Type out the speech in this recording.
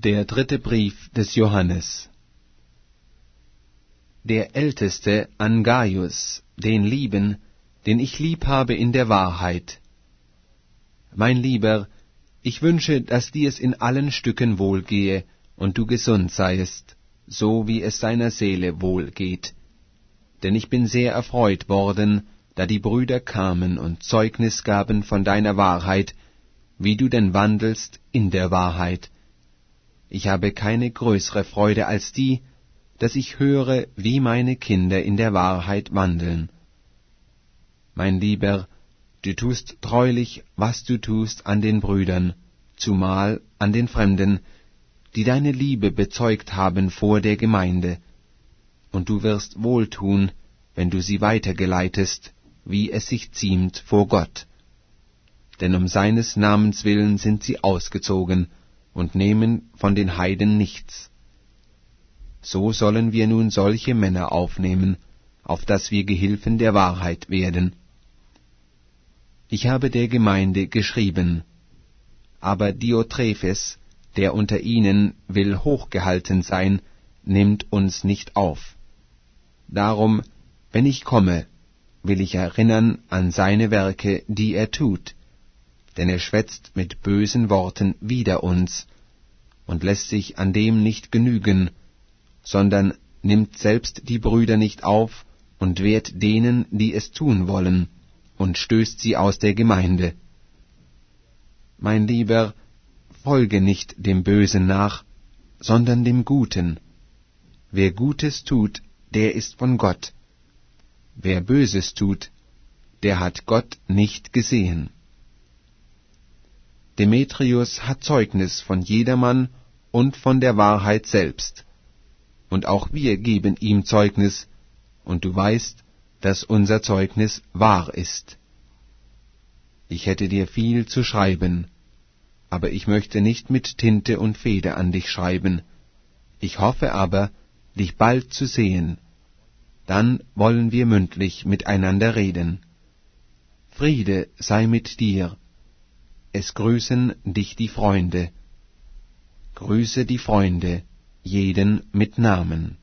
Der dritte Brief des Johannes. Der Älteste an Gaius, den Lieben, den ich lieb habe in der Wahrheit. Mein Lieber, ich wünsche, dass dir's in allen Stücken wohlgehe und du gesund seiest, so wie es deiner Seele wohlgeht. Denn ich bin sehr erfreut worden, da die Brüder kamen und Zeugnis gaben von deiner Wahrheit, wie du denn wandelst in der Wahrheit. Ich habe keine größere Freude als die, dass ich höre, wie meine Kinder in der Wahrheit wandeln. Mein Lieber, du tust treulich, was du tust an den Brüdern, zumal an den Fremden, die deine Liebe bezeugt haben vor der Gemeinde, und du wirst wohltun, wenn du sie weitergeleitest, wie es sich ziemt vor Gott. Denn um seines Namens willen sind sie ausgezogen und nehmen von den Heiden nichts. So sollen wir nun solche Männer aufnehmen, auf dass wir Gehilfen der Wahrheit werden. Ich habe der Gemeinde geschrieben, aber Diotrephes, der unter ihnen will hochgehalten sein, nimmt uns nicht auf. Darum, wenn ich komme, will ich erinnern an seine Werke, die er tut, denn er schwätzt mit bösen Worten wider uns und lässt sich an dem nicht genügen, sondern nimmt selbst die Brüder nicht auf und wehrt denen, die es tun wollen, und stößt sie aus der Gemeinde. Mein Lieber, folge nicht dem Bösen nach, sondern dem Guten. Wer Gutes tut, der ist von Gott. Wer Böses tut, der hat Gott nicht gesehen. Demetrius hat Zeugnis von jedermann und von der Wahrheit selbst. Und auch wir geben ihm Zeugnis, und du weißt, dass unser Zeugnis wahr ist. Ich hätte dir viel zu schreiben, aber ich möchte nicht mit Tinte und Feder an dich schreiben. Ich hoffe aber, dich bald zu sehen. Dann wollen wir mündlich miteinander reden. Friede sei mit dir. Es grüßen dich die Freunde. Grüße die Freunde, jeden mit Namen.